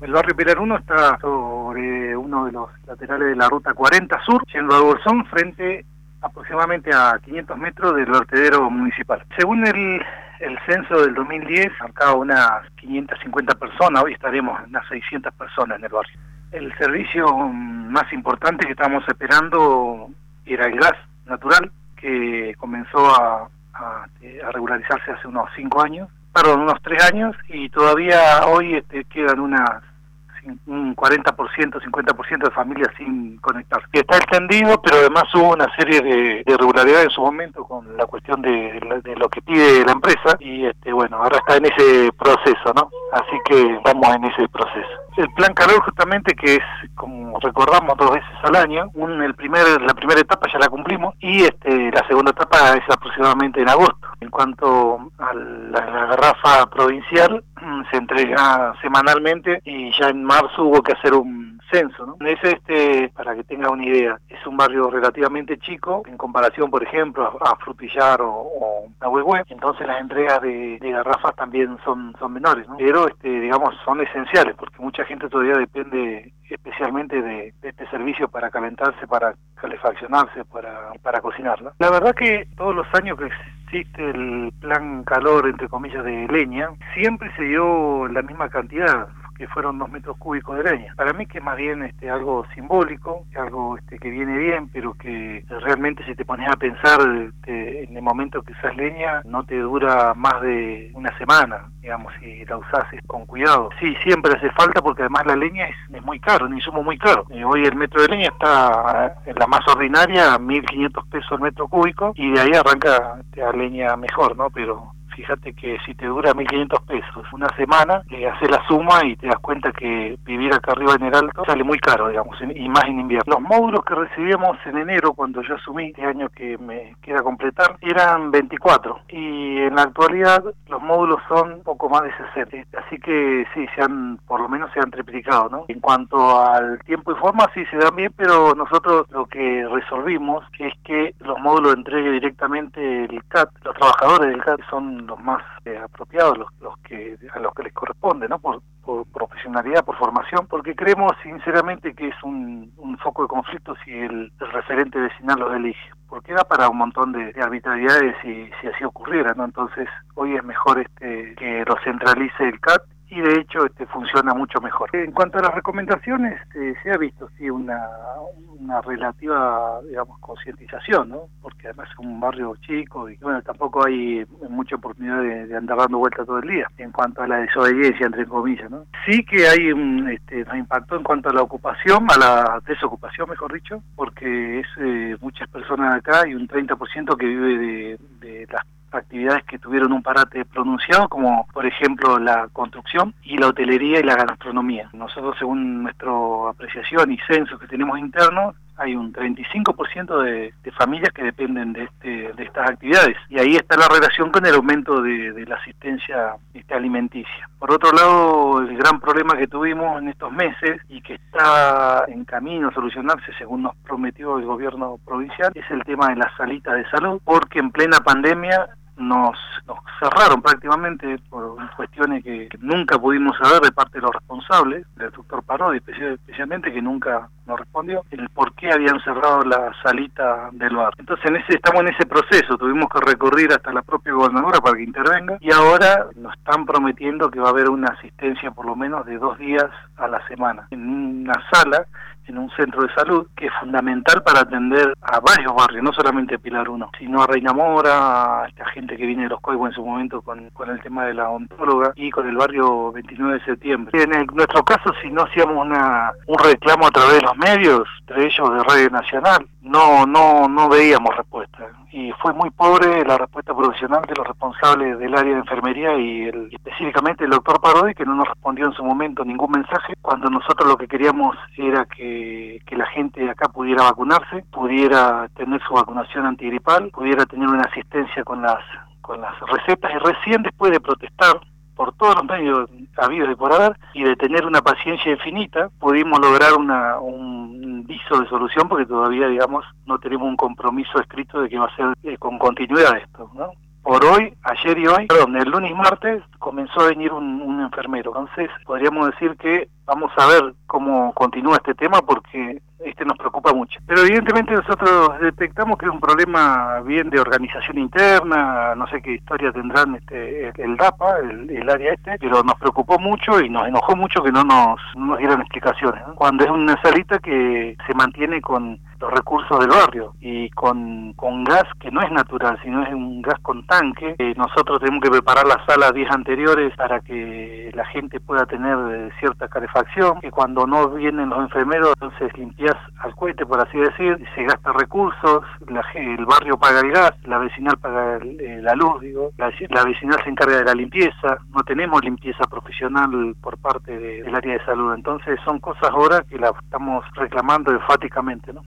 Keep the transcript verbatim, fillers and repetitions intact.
El barrio Pilar uno está sobre uno de los laterales de la ruta cuarenta Sur, yendo a Bolsón, frente aproximadamente a quinientos metros del vertedero municipal. Según el, el censo del dos mil diez, marcaba unas quinientas cincuenta personas, hoy estaremos en unas seiscientas personas en el barrio. El servicio más importante que estábamos esperando era el gas natural, que comenzó a, a, a regularizarse hace unos cinco años, perdón, unos tres años, y todavía hoy este, quedan unas un cuarenta por ciento, cincuenta por ciento de familias sin conectarse. Está extendido, pero además hubo una serie de, de irregularidades en su momento con la cuestión de, de lo que pide la empresa, y este bueno, ahora está en ese proceso, ¿no? Así que estamos en ese proceso. El plan calor, justamente, que es, como recordamos, dos veces al año, un, el primer, la primera etapa ya la cumplimos, y este la segunda etapa es aproximadamente en agosto. En cuanto a la, la garrafa provincial, se entrega semanalmente, y ya en marzo hubo que hacer un censo, ¿no? Es este, para que tenga una idea, es un barrio relativamente chico en comparación, por ejemplo, a, a Frutillar o, o a Huehue, entonces las entregas de, de garrafas también son, son menores, ¿no? Pero este, digamos, son esenciales, porque mucha gente todavía depende especialmente de, de este servicio para calentarse, para calefaccionarse, para, para cocinar, ¿no? La verdad que todos los años que existe el plan calor, entre comillas, de leña, siempre se dio la misma cantidad, que fueron dos metros cúbicos de leña. Para mí que es más bien este, algo simbólico, algo este, que viene bien, pero que realmente, si te pones a pensar, este, en el momento que usas leña, no te dura más de una semana, digamos, si la usás con cuidado. Sí, siempre hace falta, porque además la leña es, es muy caro, un insumo muy caro. Y hoy el metro de leña está en la más ordinaria, mil quinientos pesos el metro cúbico, y de ahí arranca este, a leña mejor, ¿no? Pero fíjate que si te dura mil quinientos pesos una semana, eh, haces la suma y te das cuenta que vivir acá arriba en el Alto sale muy caro, digamos, en, y más en invierno. Los módulos que recibíamos en enero, cuando yo asumí, este año que me queda completar, eran veinticuatro, y en la actualidad los módulos son poco más de sesenta, así que sí, se han, por lo menos se han triplicado, ¿no? En cuanto al tiempo y forma, sí se dan bien, pero nosotros lo que resolvimos es que los módulos entregue directamente el C A T, los trabajadores del C A T son los más eh, apropiados, los, los que a los que les corresponde, ¿no? Por, por profesionalidad, por formación, porque creemos sinceramente que es un, un foco de conflicto si el, el referente vecinal los elige, porque da para un montón de, de arbitrariedades si, si así ocurriera, ¿no? Entonces hoy es mejor este que lo centralice el C A T, y de hecho este funciona mucho mejor. En cuanto a las recomendaciones, eh, se ha visto sí una, una relativa, digamos, concientización, ¿no? Porque además es un barrio chico y bueno, tampoco hay mucha oportunidad de, de andar dando vueltas todo el día en cuanto a la desobediencia, entre comillas, ¿no? Sí que hay un este, nos impactó en cuanto a la ocupación, a la desocupación, mejor dicho, porque es eh, muchas personas acá y un treinta por ciento que vive de, de las actividades que tuvieron un parate pronunciado, como por ejemplo la construcción y la hotelería y la gastronomía. Nosotros, según nuestra apreciación y censo que tenemos interno, hay un treinta y cinco por ciento de, de familias que dependen de este de estas actividades, y ahí está la relación con el aumento de, de la asistencia este, alimenticia. Por otro lado, el gran problema que tuvimos en estos meses y que está en camino a solucionarse, según nos prometió el gobierno provincial, es el tema de las salitas de salud, porque en plena pandemia Nos, nos cerraron prácticamente por cuestiones que nunca pudimos saber de parte de los responsables, del doctor Parodi especialmente, que nunca nos respondió, el por qué habían cerrado la salita del bar. Entonces en ese estamos en ese proceso, tuvimos que recurrir hasta la propia gobernadora para que intervenga, y ahora nos están prometiendo que va a haber una asistencia por lo menos de dos días a la semana, en una sala, en un centro de salud, que es fundamental para atender a varios barrios, no solamente a Pilar uno, sino a Reina Mora, a esta gente que viene de los Coigües en su momento con, con el tema de la odontóloga, y con el barrio veintinueve de septiembre. En el, nuestro caso, si no hacíamos una, un reclamo a través de los medios, entre ellos de Radio Nacional, no, no, no veíamos respuesta. Y fue muy pobre la respuesta profesional de los responsables del área de enfermería y el, específicamente el doctor Parodi, que no nos respondió en su momento ningún mensaje, cuando nosotros lo que queríamos era que, que la gente acá pudiera vacunarse, pudiera tener su vacunación antigripal, pudiera tener una asistencia con las, con las recetas, y recién después de protestar por todos los medios habidos y por haber, y de tener una paciencia infinita, pudimos lograr una, un viso de solución, porque todavía, digamos, no tenemos un compromiso escrito de que va a ser eh, con continuidad esto, ¿no? Por hoy, ayer y hoy, perdón, el lunes y martes, comenzó a venir un, un enfermero. Entonces, podríamos decir que vamos a ver cómo continúa este tema porque este nos preocupa mucho. Pero evidentemente nosotros detectamos que es un problema bien de organización interna, no sé qué historia tendrán este el, el D A P A, el, el área este, pero nos preocupó mucho y nos enojó mucho que no nos, no nos dieran explicaciones, ¿no? Cuando es una salita que se mantiene con los recursos del barrio y con, con gas que no es natural, sino es un gas con tanque. Eh, nosotros tenemos que preparar las salas días anteriores para que la gente pueda tener eh, cierta calefacción, que cuando no vienen los enfermeros, entonces limpias al cohete, por así decir, se gasta recursos, la, el barrio paga el gas, la vecinal paga el, eh, la luz, digo, la, la vecinal se encarga de la limpieza, no tenemos limpieza profesional por parte de, del área de salud, entonces son cosas ahora que las estamos reclamando enfáticamente, ¿no?